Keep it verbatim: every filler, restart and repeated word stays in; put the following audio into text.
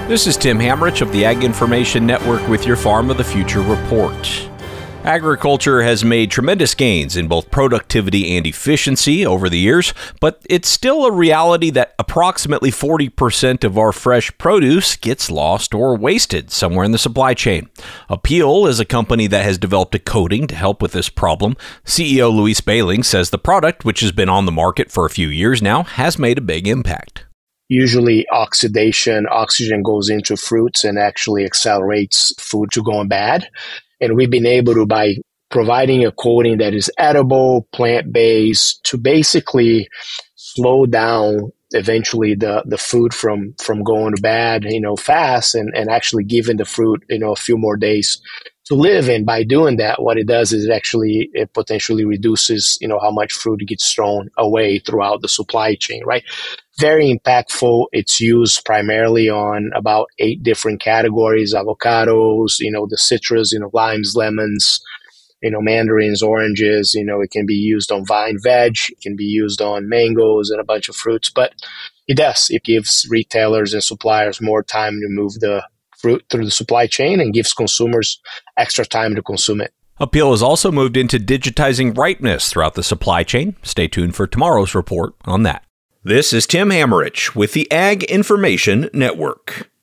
This is Tim Hamrich of the Ag Information Network with your Farm of the Future report. Agriculture has made tremendous gains in both productivity and efficiency over the years, but it's still a reality that approximately forty percent of our fresh produce gets lost or wasted somewhere in the supply chain. Apeel is a company that has developed a coating to help with this problem. C E O Luis Behling says the product, which has been on the market for a few years now, has made a big impact. Usually oxidation, oxygen goes into fruits and actually accelerates food to going bad. And we've been able to, by providing a coating that is edible, plant-based, to basically slow down eventually the, the food from, from going to bad, you know, fast and, and actually giving the fruit, you know, a few more days to live. And by doing that, what it does is it actually, it potentially reduces, you know, how much fruit gets thrown away throughout the supply chain, right? Very impactful. It's used primarily on about eight different categories: avocados, you know, the citrus, you know, limes, lemons, you know, mandarins, oranges. You know, it can be used on vine veg. It can be used on mangoes and a bunch of fruits. But it does. It gives retailers and suppliers more time to move the fruit through the supply chain and gives consumers extra time to consume it. Apeel has also moved into digitizing ripeness throughout the supply chain. Stay tuned for tomorrow's report on that. This is Tim Hamrich with the Ag Information Network.